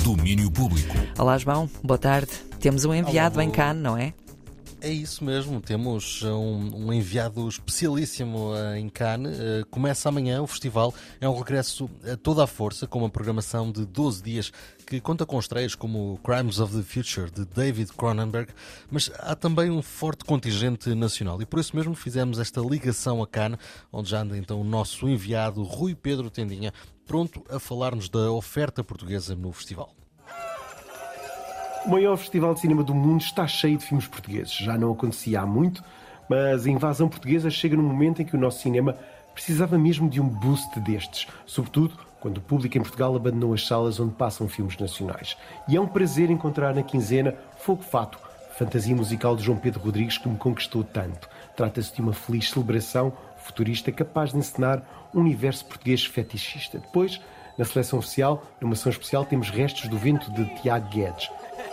Domínio Público. Olá, João. Boa tarde. Temos um enviado em Cannes, não é? É isso mesmo, temos um enviado especialíssimo em Cannes. Começa amanhã o festival, é um regresso a toda a força, com uma programação de 12 dias que conta com estreias como Crimes of the Future, de David Cronenberg, mas há também um forte contingente nacional e por isso mesmo fizemos esta ligação a Cannes, onde já anda então o nosso enviado Rui Pedro Tendinha, pronto a falar-nos da oferta portuguesa no festival. O maior festival de cinema do mundo está cheio de filmes portugueses. Já não acontecia há muito, mas a invasão portuguesa chega num momento em que o nosso cinema precisava mesmo de um boost destes. Sobretudo quando o público em Portugal abandonou as salas onde passam filmes nacionais. E é um prazer encontrar na quinzena Fogo Fato, fantasia musical de João Pedro Rodrigues que me conquistou tanto. Trata-se de uma feliz celebração futurista capaz de encenar um universo português fetichista. Depois, na seleção oficial, numa ação especial, temos Restos do Vento de Tiago Guedes.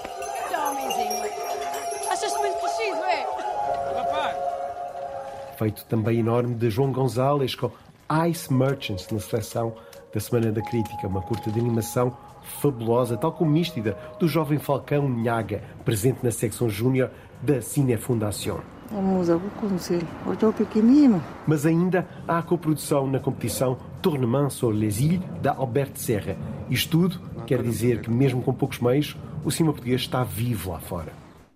Feito também enorme de João Gonzalez com Ice Merchants na seleção da Semana da Crítica, uma curta de animação fabulosa, tal como Místida, do jovem Falcão Nhaga, presente na secção júnior da Cine Fundação. Vamos ao conselho, hoje é o pequenino. Mas ainda há a coprodução na competição Tournement sur les îles, da Albert Serra. Isto tudo quer dizer que, mesmo com poucos meios, o cinema português está vivo lá fora.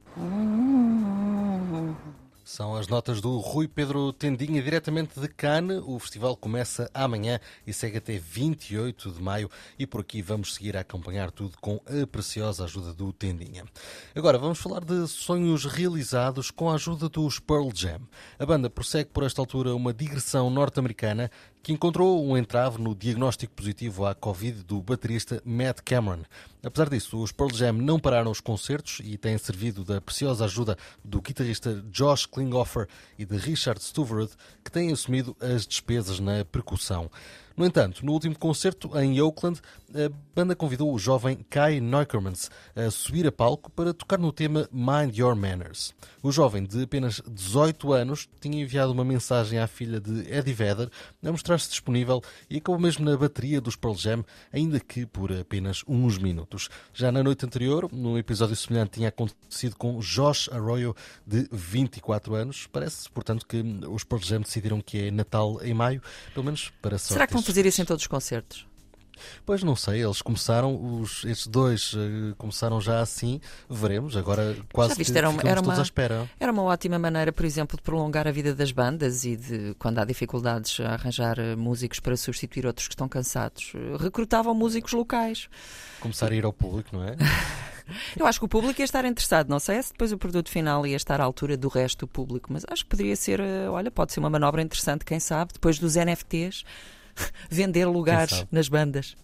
São as notas do Rui Pedro Tendinha, diretamente de Cannes. O festival começa amanhã e segue até 28 de maio e por aqui vamos seguir a acompanhar tudo com a preciosa ajuda do Tendinha. Agora vamos falar de sonhos realizados com a ajuda dos Pearl Jam. A banda prossegue por esta altura uma digressão norte-americana que encontrou um entrave no diagnóstico positivo à Covid do baterista Matt Cameron. Apesar disso, os Pearl Jam não pararam os concertos e têm servido da preciosa ajuda do guitarrista Josh Klinghoffer e de Richard Stuverud, que têm assumido as despesas na percussão. No entanto, no último concerto em Oakland, a banda convidou o jovem Kai Neukermans a subir a palco para tocar no tema Mind Your Manners. O jovem, de apenas 18 anos, tinha enviado uma mensagem à filha de Eddie Vedder a mostrar-se disponível e acabou mesmo na bateria dos Pearl Jam, ainda que por apenas uns minutos. Já na noite anterior, num episódio semelhante tinha acontecido com Josh Arroyo, de 24 anos. Parece, portanto, que os Pearl Jam decidiram que é Natal em maio, pelo menos para sorte. Será que vão fazer isso em todos os concertos? Pois não sei, eles começaram, estes dois começaram já assim, veremos, agora quase que ficamos todos à espera. Era uma ótima maneira, por exemplo, de prolongar a vida das bandas e de, quando há dificuldades, a arranjar músicos para substituir outros que estão cansados. Recrutavam músicos locais. Começar a ir ao público, não é? Eu acho que o público ia estar interessado, não sei se depois o produto final ia estar à altura do resto do público, mas acho que poderia ser, olha, pode ser uma manobra interessante, quem sabe, depois dos NFTs, vender lugares nas bandas.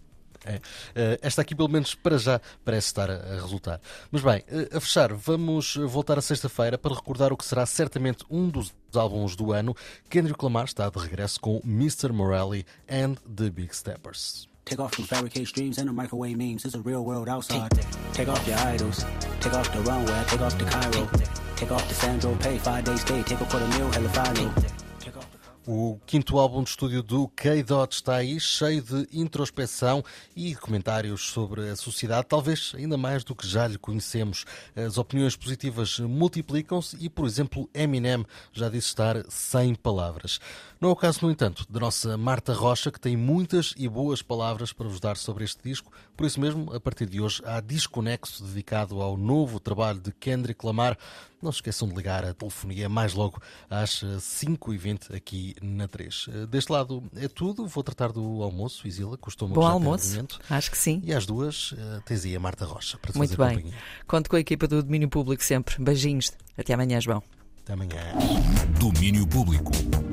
Esta aqui, pelo menos para já, parece estar a resultar. Mas bem, a fechar, vamos voltar a sexta-feira para recordar o que será certamente um dos álbuns do ano. Kendrick Lamar está de regresso com Mr. Morale and the Big Steppers. Take off from fabricated dreams and the microwave memes. There's a real world outside. Take off your idols. Take off the runway. Take off the Cairo. Take off the Sandro Pay. 5 days stay. Take a quarter meal. Hella final. O quinto álbum de estúdio do K-Dot está aí, cheio de introspeção e comentários sobre a sociedade, talvez ainda mais do que já lhe conhecemos. As opiniões positivas multiplicam-se e, por exemplo, Eminem já disse estar sem palavras. Não é o caso, no entanto, da nossa Marta Rocha, que tem muitas e boas palavras para vos dar sobre este disco. Por isso mesmo, a partir de hoje, há Disconexo dedicado ao novo trabalho de Kendrick Lamar. Não se esqueçam de ligar a telefonia mais logo às 5h20 aqui na 3. Deste lado é tudo. Vou tratar do almoço, Isila, custou-me bom almoço, acho que sim. E às 2 tens aí a Marta Rocha para te muito fazer bem. Companhia. Conto com a equipa do Domínio Público sempre. Beijinhos. Até amanhã, João. Até amanhã. Domínio Público.